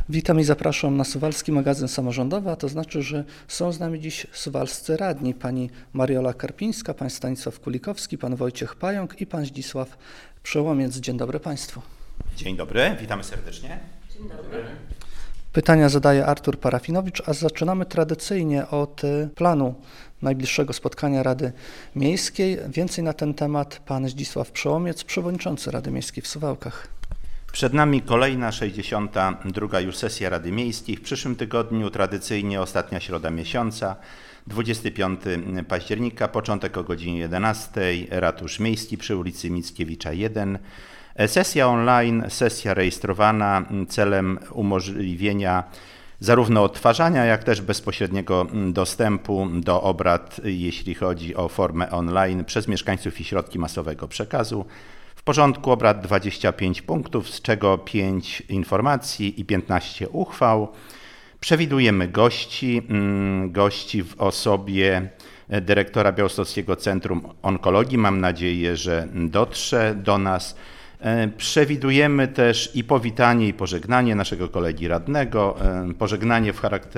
Witam i zapraszam na Suwalski Magazyn Samorządowy, a to znaczy, że są z nami dziś suwalscy radni, pani Mariola Karpińska, pan Stanisław Kulikowski, pan Wojciech Pająk i pan Zdzisław Przełomiec. Dzień dobry państwu. Dzień dobry, witamy serdecznie. Dzień dobry. Pytania zadaje Artur Parafinowicz, a zaczynamy tradycyjnie od planu najbliższego spotkania Rady Miejskiej. Więcej na ten temat pan Zdzisław Przełomiec, przewodniczący Rady Miejskiej w Suwałkach. Przed nami kolejna 62. już sesja Rady Miejskiej. W przyszłym tygodniu tradycyjnie ostatnia środa miesiąca, 25 października, początek o godzinie 11, Ratusz Miejski przy ulicy Mickiewicza 1. Sesja online, sesja rejestrowana celem umożliwienia zarówno odtwarzania, jak też bezpośredniego dostępu do obrad, jeśli chodzi o formę online, przez mieszkańców i środki masowego przekazu. W porządku obrad 25 punktów, z czego 5 informacji i 15 uchwał. Przewidujemy gości w osobie dyrektora Białostockiego Centrum Onkologii. Mam nadzieję, że dotrze do nas. Przewidujemy też i powitanie, i pożegnanie naszego kolegi radnego, pożegnanie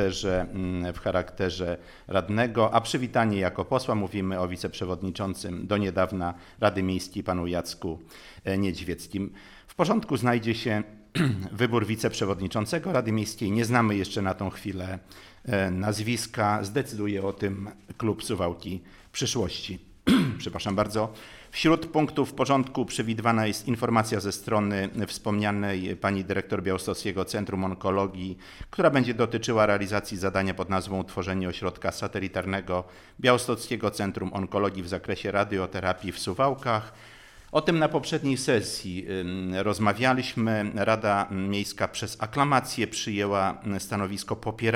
w charakterze radnego, a przywitanie jako posła. Mówimy o wiceprzewodniczącym do niedawna Rady Miejskiej, panu Jacku Niedźwieckim. W porządku znajdzie się wybór wiceprzewodniczącego Rady Miejskiej. Nie znamy jeszcze na tą chwilę nazwiska. Zdecyduje o tym klub Suwałki Przyszłości. Przepraszam bardzo. Wśród punktów porządku przewidywana jest informacja ze strony wspomnianej pani dyrektor Białostockiego Centrum Onkologii, która będzie dotyczyła realizacji zadania pod nazwą utworzenie ośrodka satelitarnego Białostockiego Centrum Onkologii w zakresie radioterapii w Suwałkach. O tym na poprzedniej sesji rozmawialiśmy. Rada Miejska przez aklamację przyjęła stanowisko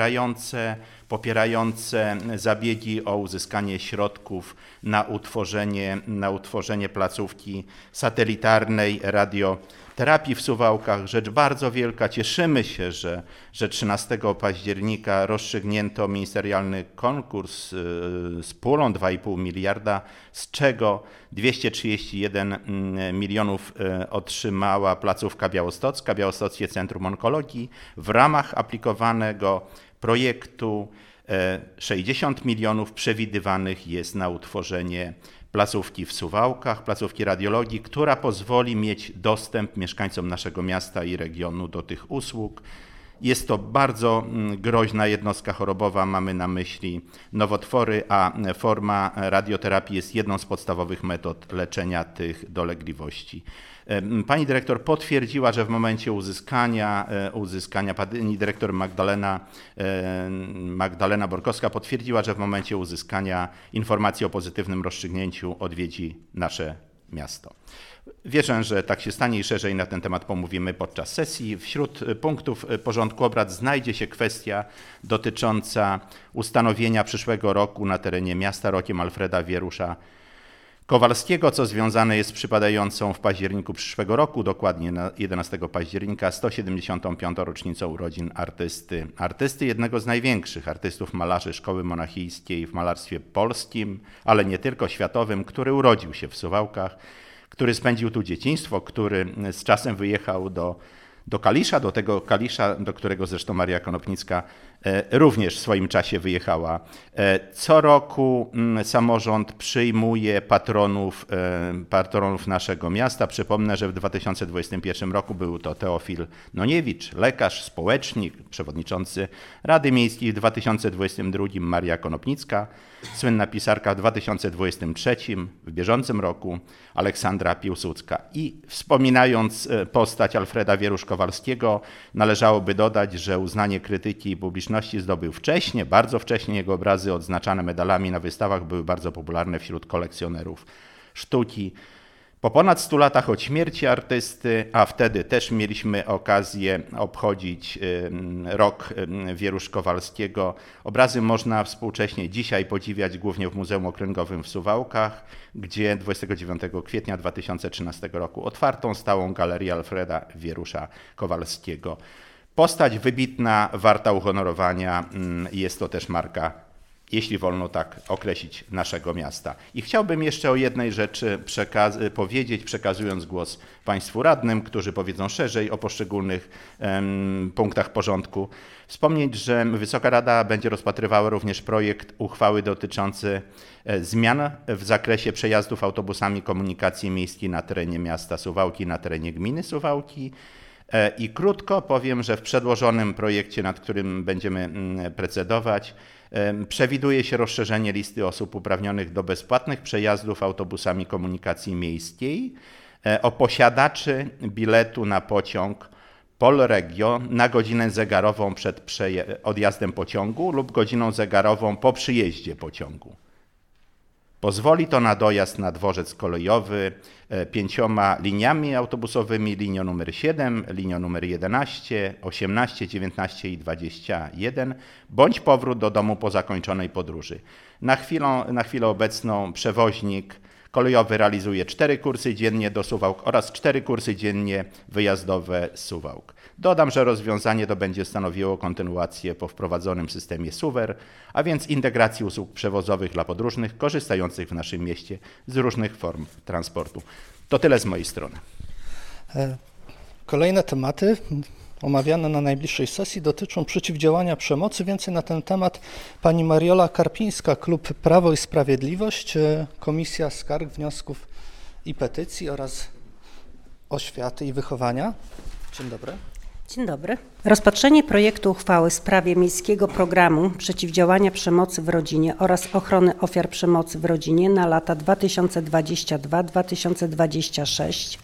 popierające zabiegi o uzyskanie środków na utworzenie placówki satelitarnej radioterapii w Suwałkach. Rzecz bardzo wielka. Cieszymy się, że 13 października rozstrzygnięto ministerialny konkurs z pulą 2,5 miliarda, z czego 231 milionów otrzymała placówka białostocka, Białostockie Centrum Onkologii. W ramach aplikowanego projektu 60 milionów przewidywanych jest na utworzenie placówki w Suwałkach, placówki radiologii, która pozwoli mieć dostęp mieszkańcom naszego miasta i regionu do tych usług. Jest to bardzo groźna jednostka chorobowa, mamy na myśli nowotwory, a forma radioterapii jest jedną z podstawowych metod leczenia tych dolegliwości. Pani dyrektor potwierdziła, że w momencie uzyskania pani dyrektor Magdalena Borkowska potwierdziła, że w momencie uzyskania informacji o pozytywnym rozstrzygnięciu odwiedzi nasze miasto. Wierzę, że tak się stanie i szerzej na ten temat pomówimy podczas sesji. Wśród punktów porządku obrad znajdzie się kwestia dotycząca ustanowienia przyszłego roku na terenie miasta rokiem Alfreda Wierusza Kowalskiego, co związane jest z przypadającą w październiku przyszłego roku, dokładnie na 11 października, 175. rocznicą urodzin artysty, jednego z największych artystów malarzy Szkoły Monachijskiej w malarstwie polskim, ale nie tylko światowym, który urodził się w Suwałkach, który spędził tu dzieciństwo, który z czasem wyjechał do Kalisza, do tego Kalisza, do którego zresztą Maria Konopnicka również w swoim czasie wyjechała. Co roku samorząd przyjmuje patronów naszego miasta. Przypomnę, że w 2021 roku był to Teofil Noniewicz, lekarz, społecznik, przewodniczący Rady Miejskiej. W 2022 Maria Konopnicka, słynna pisarka. W 2023, w bieżącym roku, Aleksandra Piłsudska. I wspominając postać Alfreda Wierusz-Kowalskiego, należałoby dodać, że uznanie krytyki i publiczności zdobył wcześnie, bardzo wcześnie. Jego obrazy odznaczane medalami na wystawach były bardzo popularne wśród kolekcjonerów sztuki. Po ponad 100 latach od śmierci artysty, a wtedy też mieliśmy okazję obchodzić rok Wierusz-Kowalskiego, obrazy można współcześnie dzisiaj podziwiać głównie w Muzeum Okręgowym w Suwałkach, gdzie 29 kwietnia 2013 roku otwartą stałą galerię Alfreda Wierusza Kowalskiego. Postać wybitna, warta uhonorowania, jest to też marka jeśli wolno tak określić, naszego miasta. I chciałbym jeszcze o jednej rzeczy powiedzieć, przekazując głos Państwu radnym, którzy powiedzą szerzej o poszczególnych punktach porządku. Wspomnieć, że Wysoka Rada będzie rozpatrywała również projekt uchwały dotyczący zmian w zakresie przejazdów autobusami komunikacji miejskiej na terenie miasta Suwałki, na terenie gminy Suwałki. I krótko powiem, że w przedłożonym projekcie, nad którym będziemy procedować, przewiduje się rozszerzenie listy osób uprawnionych do bezpłatnych przejazdów autobusami komunikacji miejskiej o posiadaczy biletu na pociąg Polregio na godzinę zegarową przed odjazdem pociągu lub godziną zegarową po przyjeździe pociągu. Pozwoli to na dojazd na dworzec kolejowy 5 liniami autobusowymi, linią numer 7, linią numer 11, 18, 19 i 21, bądź powrót do domu po zakończonej podróży. Na chwilę obecną przewoźnik kolejowy realizuje 4 kursy dziennie do Suwałk oraz 4 kursy dziennie wyjazdowe z Suwałk. Dodam, że rozwiązanie to będzie stanowiło kontynuację po wprowadzonym systemie SUWER, a więc integracji usług przewozowych dla podróżnych korzystających w naszym mieście z różnych form transportu. To tyle z mojej strony. Kolejne tematy omawiane na najbliższej sesji dotyczą przeciwdziałania przemocy. Więcej na ten temat pani Mariola Karpińska, klub Prawo i Sprawiedliwość, Komisja Skarg, Wniosków i Petycji oraz Oświaty i Wychowania. Dzień dobry. Dzień dobry. Rozpatrzenie projektu uchwały w sprawie Miejskiego Programu Przeciwdziałania Przemocy w Rodzinie oraz Ochrony Ofiar Przemocy w Rodzinie na lata 2022-2026.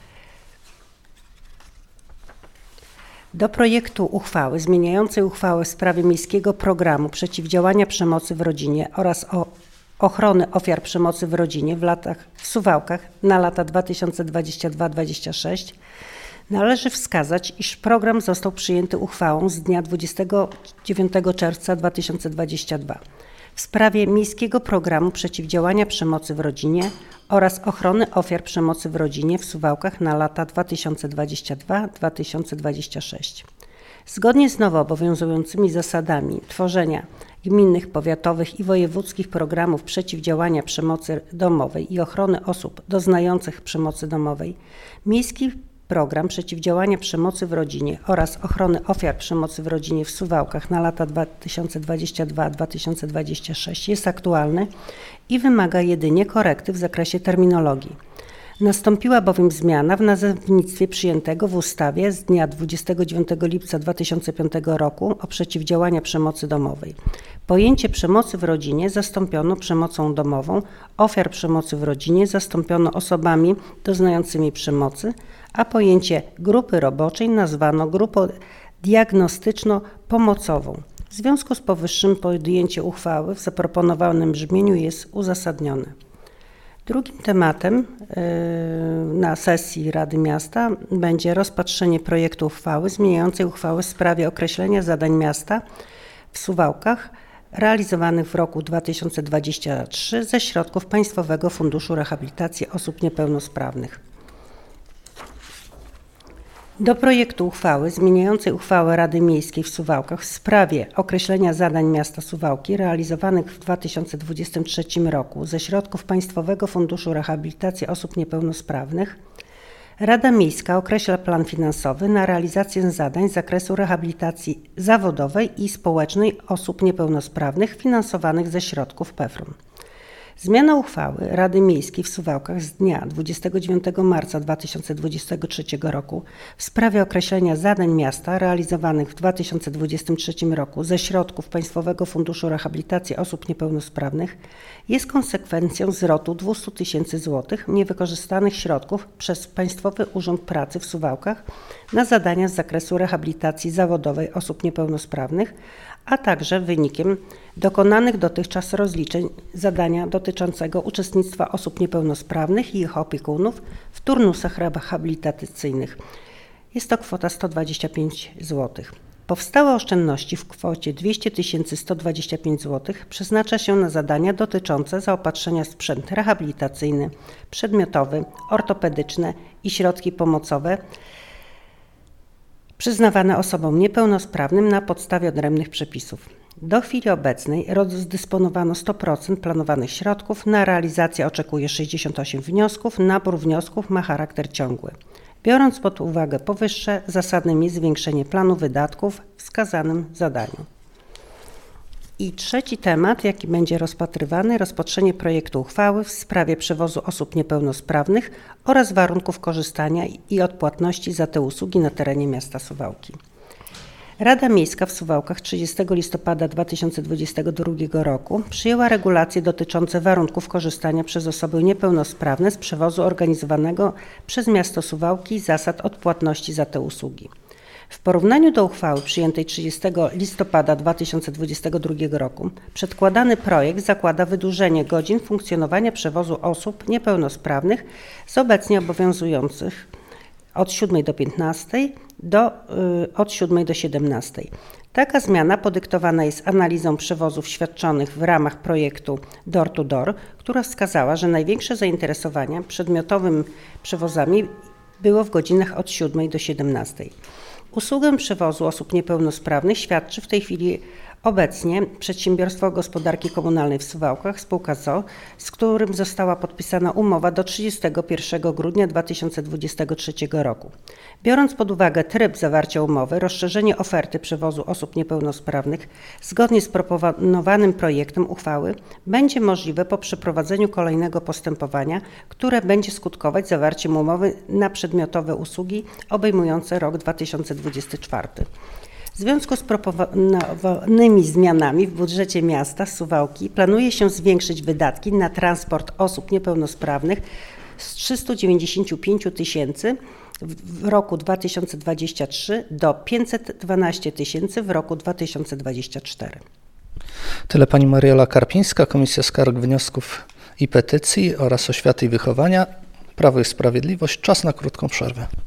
Do projektu uchwały zmieniającej uchwałę w sprawie Miejskiego Programu Przeciwdziałania Przemocy w Rodzinie oraz ochrony ofiar przemocy w rodzinie w Suwałkach na lata 2022-2026 należy wskazać, iż program został przyjęty uchwałą z dnia 29 czerwca 2022 w sprawie Miejskiego Programu Przeciwdziałania Przemocy w Rodzinie oraz ochrony ofiar przemocy w rodzinie w Suwałkach na lata 2022-2026. Zgodnie z nowo obowiązującymi zasadami tworzenia gminnych, powiatowych i wojewódzkich programów przeciwdziałania przemocy domowej i ochrony osób doznających przemocy domowej, Miejski Program Przeciwdziałania Przemocy w Rodzinie oraz ochrony ofiar przemocy w rodzinie w Suwałkach na lata 2022-2026 jest aktualny i wymaga jedynie korekty w zakresie terminologii. Nastąpiła bowiem zmiana w nazewnictwie przyjętego w ustawie z dnia 29 lipca 2005 roku o przeciwdziałaniu przemocy domowej. Pojęcie przemocy w rodzinie zastąpiono przemocą domową, ofiar przemocy w rodzinie zastąpiono osobami doznającymi przemocy, a pojęcie grupy roboczej nazwano grupą diagnostyczno-pomocową. W związku z powyższym podjęcie uchwały w zaproponowanym brzmieniu jest uzasadnione. Drugim tematem na sesji Rady Miasta będzie rozpatrzenie projektu uchwały zmieniającej uchwałę w sprawie określenia zadań miasta w Suwałkach realizowanych w roku 2023 ze środków Państwowego Funduszu Rehabilitacji Osób Niepełnosprawnych. Do projektu uchwały zmieniającej uchwałę Rady Miejskiej w Suwałkach w sprawie określenia zadań miasta Suwałki realizowanych w 2023 roku ze środków Państwowego Funduszu Rehabilitacji Osób Niepełnosprawnych Rada Miejska określa plan finansowy na realizację zadań z zakresu rehabilitacji zawodowej i społecznej osób niepełnosprawnych finansowanych ze środków PFRON. Zmiana uchwały Rady Miejskiej w Suwałkach z dnia 29 marca 2023 roku w sprawie określenia zadań miasta realizowanych w 2023 roku ze środków Państwowego Funduszu Rehabilitacji Osób Niepełnosprawnych jest konsekwencją zwrotu 200 000 złotych niewykorzystanych środków przez Państwowy Urząd Pracy w Suwałkach na zadania z zakresu rehabilitacji zawodowej osób niepełnosprawnych, a także wynikiem dokonanych dotychczas rozliczeń zadania dotyczącego uczestnictwa osób niepełnosprawnych i ich opiekunów w turnusach rehabilitacyjnych. Jest to kwota 125 zł. Powstałe oszczędności w kwocie 200 125 zł przeznacza się na zadania dotyczące zaopatrzenia w sprzęt rehabilitacyjny, przedmiotowy, ortopedyczne i środki pomocowe przyznawane osobom niepełnosprawnym na podstawie odrębnych przepisów. Do chwili obecnej rozdysponowano 100% planowanych środków, na realizację oczekuje 68 wniosków, nabór wniosków ma charakter ciągły. Biorąc pod uwagę powyższe, zasadnym jest zwiększenie planu wydatków w wskazanym zadaniu. I trzeci temat, jaki będzie rozpatrywany, rozpatrzenie projektu uchwały w sprawie przewozu osób niepełnosprawnych oraz warunków korzystania i odpłatności za te usługi na terenie miasta Suwałki. Rada Miejska w Suwałkach 30 listopada 2022 roku przyjęła regulacje dotyczące warunków korzystania przez osoby niepełnosprawne z przewozu organizowanego przez miasto Suwałki i zasad odpłatności za te usługi. W porównaniu do uchwały przyjętej 30 listopada 2022 roku przedkładany projekt zakłada wydłużenie godzin funkcjonowania przewozu osób niepełnosprawnych z obecnie obowiązujących od 7 do 15 od 7 do 17. Taka zmiana podyktowana jest analizą przewozów świadczonych w ramach projektu Door to Door, która wskazała, że największe zainteresowanie przedmiotowymi przewozami było w godzinach od 7 do 17. Usługę przewozu osób niepełnosprawnych świadczy w tej chwili obecnie Przedsiębiorstwo Gospodarki Komunalnej w Suwałkach, spółka z.o.o., z którym została podpisana umowa do 31 grudnia 2023 roku. Biorąc pod uwagę tryb zawarcia umowy, rozszerzenie oferty przewozu osób niepełnosprawnych zgodnie z proponowanym projektem uchwały będzie możliwe po przeprowadzeniu kolejnego postępowania, które będzie skutkować zawarciem umowy na przedmiotowe usługi obejmujące rok 2024. W związku z proponowanymi zmianami w budżecie miasta Suwałki planuje się zwiększyć wydatki na transport osób niepełnosprawnych z 395 000 w roku 2023 do 512 000 w roku 2024. Tyle pani Mariela Karpińska, Komisja Skarg, Wniosków i Petycji oraz Oświaty i Wychowania. Prawo i Sprawiedliwość. Czas na krótką przerwę.